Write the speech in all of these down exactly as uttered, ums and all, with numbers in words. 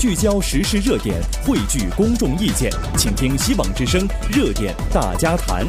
聚焦时事热点，汇聚公众意见，请听希望之声热点大家谈。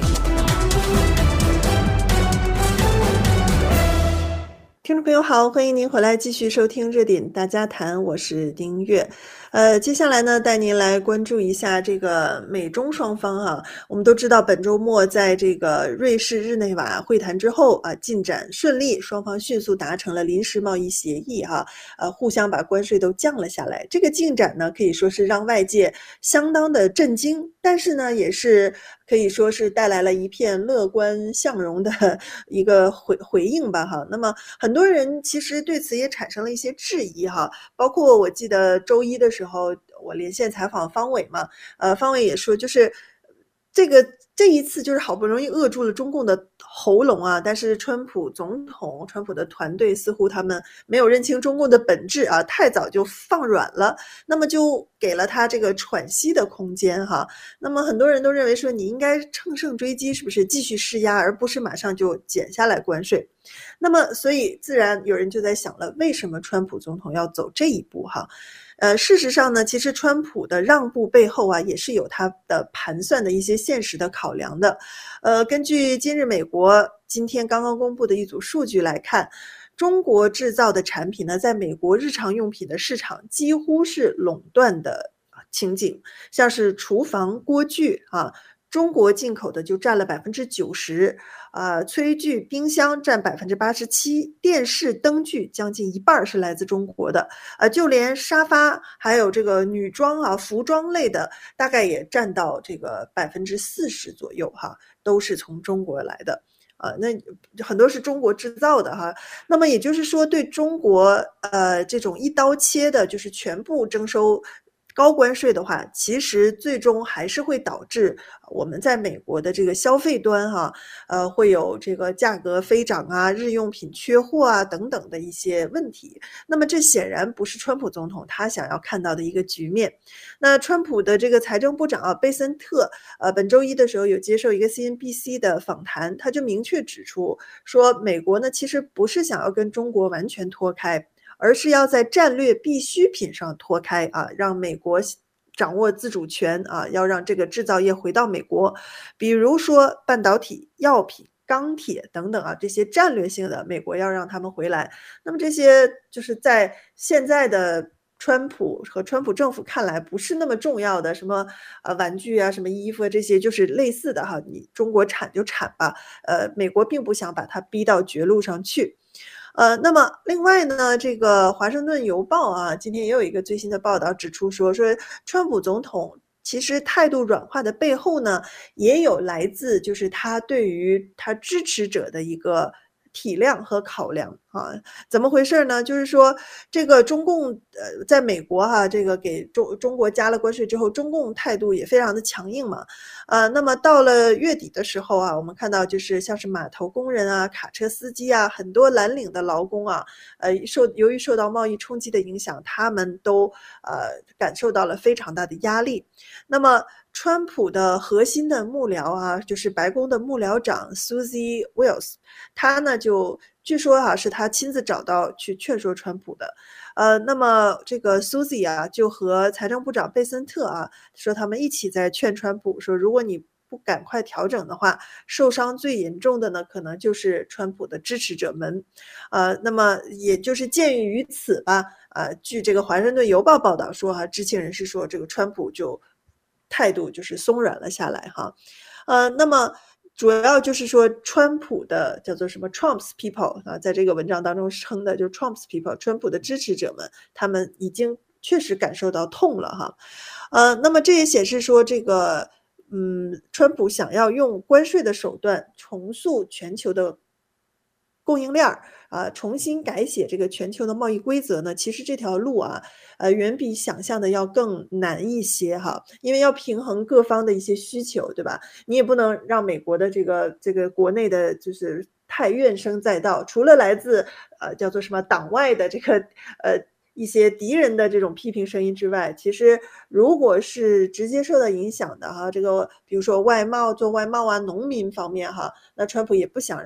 听众朋友好，欢迎您回来继续收听热点大家谈，我是丁月。呃，接下来呢，带您来关注一下这个美中双方哈、啊。我们都知道，本周末在这个瑞士日内瓦会谈之后啊，进展顺利，双方迅速达成了临时贸易协议哈、啊，呃，互相把关税都降了下来。这个进展呢，可以说是让外界相当的震惊，但是呢，也是可以说是带来了一片乐观向荣的一个回回应吧哈。那么很多人其实对此也产生了一些质疑哈，包括我记得周一的时候。后我连线采访方伟嘛，呃，方伟也说，就是这个这一次就是好不容易扼住了中共的喉咙啊，但是川普总统、川普的团队似乎他们没有认清中共的本质啊，太早就放软了，那么就给了他这个喘息的空间哈。那么很多人都认为说，你应该乘胜追击，是不是继续施压，而不是马上就减下来关税？那么所以自然有人就在想了，为什么川普总统要走这一步哈？呃，事实上呢，其实川普的让步背后啊，也是有他的盘算的一些现实的考量的。呃，根据今日美国今天刚刚公布的一组数据来看，中国制造的产品呢，在美国日常用品的市场几乎是垄断的情景，像是厨房锅具啊。中国进口的就占了百分之九十，啊，炊具、冰箱占百分之八十七，电视、灯具将近一半是来自中国的，呃，就连沙发还有这个女装啊、服装类的，大概也占到这个百分之四十左右哈，都是从中国来的。啊，那很多是中国制造的哈，那么也就是说，对中国呃这种一刀切的，就是全部征收高关税的话，其实最终还是会导致我们在美国的这个消费端哈，呃，会有这个价格飞涨啊、日用品缺货啊等等的一些问题。那么这显然不是川普总统他想要看到的一个局面。那川普的这个财政部长啊，贝森特，呃，本周一的时候有接受一个 C N B C 的访谈，他就明确指出说，美国呢其实不是想要跟中国完全脱开。而是要在战略必需品上脱开啊，让美国掌握自主权啊，要让这个制造业回到美国，比如说半导体、药品、钢铁等等啊，这些战略性的，美国要让他们回来。那么这些就是在现在的川普和川普政府看来不是那么重要的，什么呃玩具啊、什么衣服啊这些，就是类似的哈，你中国产就产吧，呃，美国并不想把它逼到绝路上去。呃，那么另外呢，这个华盛顿邮报啊，今天也有一个最新的报道指出说，说川普总统其实态度软化的背后呢，也有来自就是他对于他支持者的一个体谅和考量啊。怎么回事呢？就是说这个中共呃在美国哈、啊，这个给中中国加了关税之后，中共态度也非常的强硬嘛。呃，那么到了月底的时候啊，我们看到就是像是码头工人啊、卡车司机啊，很多蓝领的劳工啊，呃，受由于受到贸易冲击的影响，他们都呃感受到了非常大的压力。那么川普的核心的幕僚啊，就是白宫的幕僚长 Susie Wiles， 他呢就据说啊是他亲自找到去劝说川普的。呃，那么这个 Susie 啊，就和财政部长贝森特啊，说他们一起在劝川普说，如果你不赶快调整的话，受伤最严重的呢，可能就是川普的支持者们。呃，那么也就是鉴于此吧，呃，据这个华盛顿邮报报道说哈，知情人士说这个川普就态度就是松软了下来哈。呃，那么主要就是说，川普的叫做什么 Trump's people 啊，在这个文章当中称的就是 Trump's people， 川普的支持者们，他们已经确实感受到痛了哈。呃，那么这也显示说，这个嗯，川普想要用关税的手段重塑全球的供应链儿啊，重新改写这个全球的贸易规则呢，其实这条路啊，呃，远比想象的要更难一些哈，因为要平衡各方的一些需求，对吧？你也不能让美国的这个这个国内的就是太怨声载道，除了来自呃叫做什么党外的这个呃一些敌人的这种批评声音之外，其实如果是直接受到影响的哈，这个比如说外贸做外贸啊，农民方面哈，那川普也不想让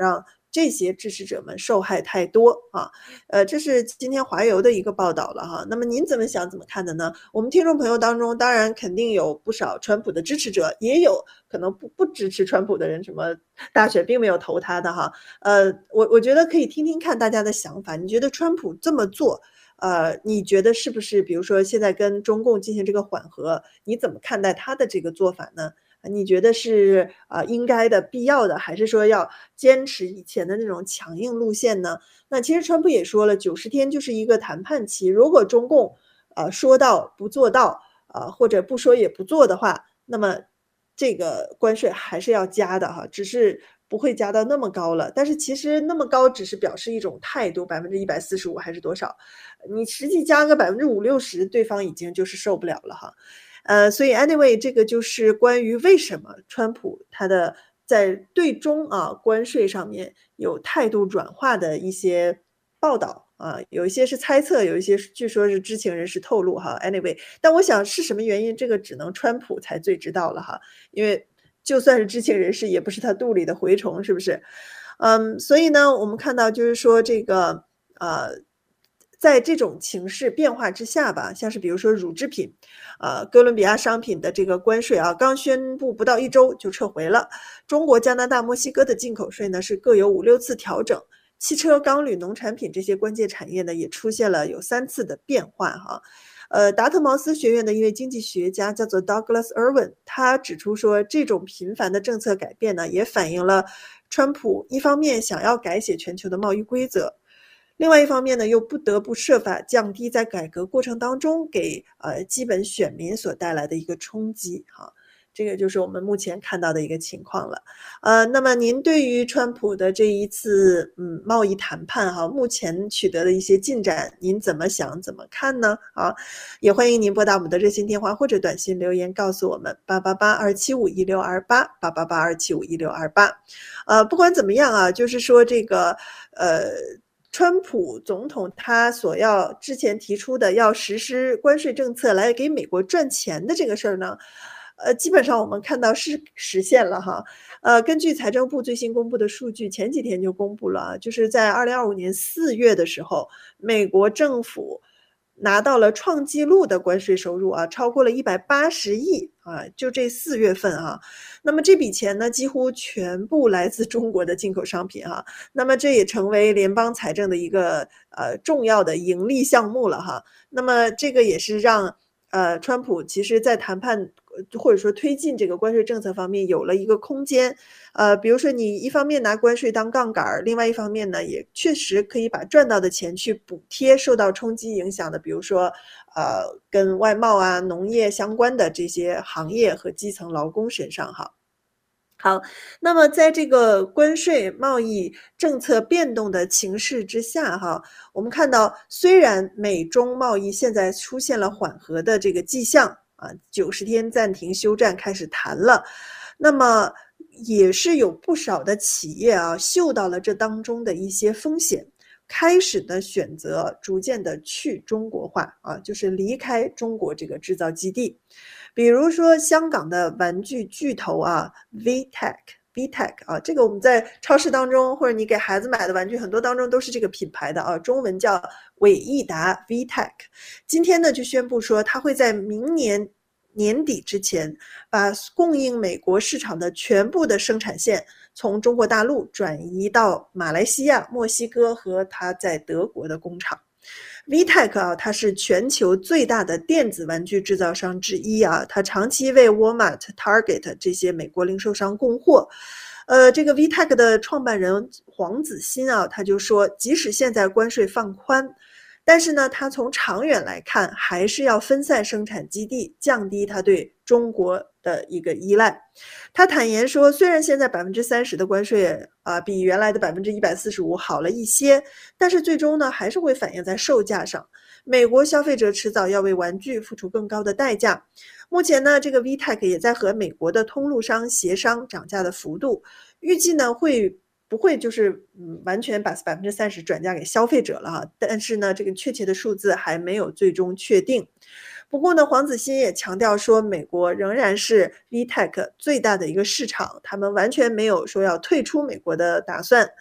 这些支持者们受害太多啊。呃，这是今天华邮的一个报道了哈。那么您怎么想怎么看的呢？我们听众朋友当中当然肯定有不少川普的支持者，也有可能不不支持川普的人，什么大选并没有投他的哈。呃，我我觉得可以听听看大家的想法，你觉得川普这么做，呃，你觉得是不是比如说现在跟中共进行这个缓和，你怎么看待他的这个做法呢？你觉得是啊、呃、应该的、必要的，还是说要坚持以前的那种强硬路线呢？那其实川普也说了，九十天就是一个谈判期，如果中共呃说到不做到，呃或者不说也不做的话，那么这个关税还是要加的哈，只是不会加到那么高了。但是其实那么高只是表示一种态度，百分之一百四十五还是多少？你实际加个百分之五六十，对方已经就是受不了了哈。呃，所以 anyway 这个就是关于为什么川普他的在对中啊关税上面有态度转化的一些报道啊，有一些是猜测，有一些据说是知情人士透露哈。anyway，但我想是什么原因，这个只能川普才最知道了哈，因为就算是知情人士，也不是他肚里的蛔虫，是不是？嗯，所以呢，我们看到就是说这个呃。在这种情势变化之下吧，像是比如说乳制品，呃，哥伦比亚商品的这个关税啊，刚宣布不到一周就撤回了。中国、加拿大、墨西哥的进口税呢是各有五六次调整。汽车、钢铝、农产品这些关键产业呢也出现了有三次的变化哈。呃，达特茅斯学院的一位经济学家叫做 Douglas Irwin， 他指出说，这种频繁的政策改变呢，也反映了川普一方面想要改写全球的贸易规则。另外一方面呢，又不得不设法降低在改革过程当中给呃基本选民所带来的一个冲击哈，这个就是我们目前看到的一个情况了。呃，那么您对于川普的这一次嗯贸易谈判哈，目前取得的一些进展，您怎么想怎么看呢？啊，也欢迎您拨打我们的热线电话或者短信留言告诉我们八八八二七五一六二八八八八二七五一六二八。呃，不管怎么样啊，就是说这个呃。川普总统他所要之前提出的要实施关税政策来给美国赚钱的这个事儿呢，呃，基本上我们看到是实现了哈。呃，根据财政部最新公布的数据，前几天就公布了，就是在二零二五年四月的时候，美国政府拿到了创纪录的关税收入啊，超过了一百八十亿啊，就这四月份啊。那么这笔钱呢，几乎全部来自中国的进口商品啊。那么这也成为联邦财政的一个呃重要的盈利项目了哈。那么这个也是让呃川普其实在谈判或者说推进这个关税政策方面有了一个空间。呃，比如说你一方面拿关税当杠杆，另外一方面呢，也确实可以把赚到的钱去补贴受到冲击影响的，比如说呃跟外贸啊、农业相关的这些行业和基层劳工身上哈。好，那么在这个关税贸易政策变动的情势之下哈，我们看到虽然美中贸易现在出现了缓和的这个迹象啊，九十天暂停休战开始谈了，那么也是有不少的企业啊嗅到了这当中的一些风险，开始的选择逐渐的去中国化啊，就是离开中国这个制造基地。比如说香港的玩具巨头啊 VTech。VTech 啊，这个我们在超市当中或者你给孩子买的玩具很多当中都是这个品牌的啊，中文叫伟益达 VTech。今天呢就宣布说，它会在明年年底之前把供应美国市场的全部的生产线从中国大陆转移到马来西亚、墨西哥和它在德国的工厂。VTech 啊，它是全球最大的电子玩具制造商之一啊，它长期为 Walmart、Target 这些美国零售商供货。呃，这个 VTech 的创办人黄子欣啊，他就说，即使现在关税放宽，但是呢，他从长远来看，还是要分散生产基地，降低他对中国的一个依赖。他坦言说，虽然现在 百分之三十 的关税啊、呃，比原来的 百分之一百四十五 好了一些，但是最终呢，还是会反映在售价上。美国消费者迟早要为玩具付出更高的代价。目前呢，这个 VTech 也在和美国的通路商协商涨价的幅度，预计呢会不会就是嗯完全把 百分之三十 转嫁给消费者了哈，但是呢，这个确切的数字还没有最终确定。不过呢，黄子欣也强调说，美国仍然是 VTech 最大的一个市场，他们完全没有说要退出美国的打算。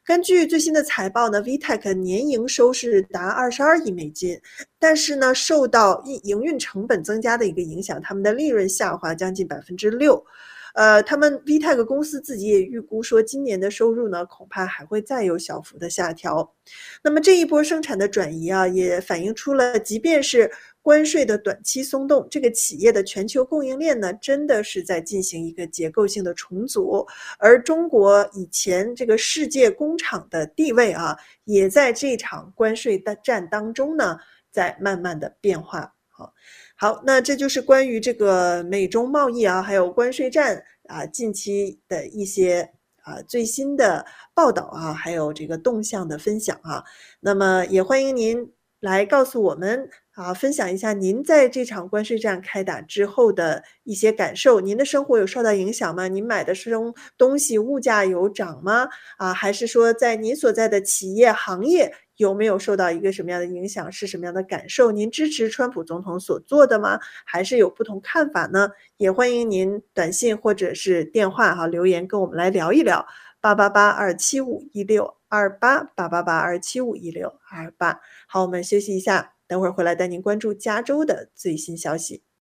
根据最新的财报呢 V TEC 年营收是达二十二亿美金，但是呢，受到营运成本增加的一个影响，他们的利润下滑将近百分之六。呃，他们 V TEC 公司自己也预估说，今年的收入呢，恐怕还会再有小幅的下调。那么这一波生产的转移啊，也反映出了，即便是关税的短期松动，这个企业的全球供应链呢，真的是在进行一个结构性的重组，而中国以前这个世界工厂的地位啊，也在这场关税的战当中呢，在慢慢的变化。好，好，那这就是关于这个美中贸易啊，还有关税战啊，近期的一些啊最新的报道啊，还有这个动向的分享啊。那么也欢迎您来告诉我们啊，分享一下您在这场关税战开打之后的一些感受。您的生活有受到影响吗？您买的生东西物价有涨吗？啊，还是说在您所在的企业行业有没有受到一个什么样的影响？是什么样的感受？您支持川普总统所做的吗？还是有不同看法呢？也欢迎您短信或者是电话哈、啊、留言跟我们来聊一聊。八八八二七五一六二八八八八二七五一六二八。好，我们休息一下，等会儿回来带您关注加州的最新消息。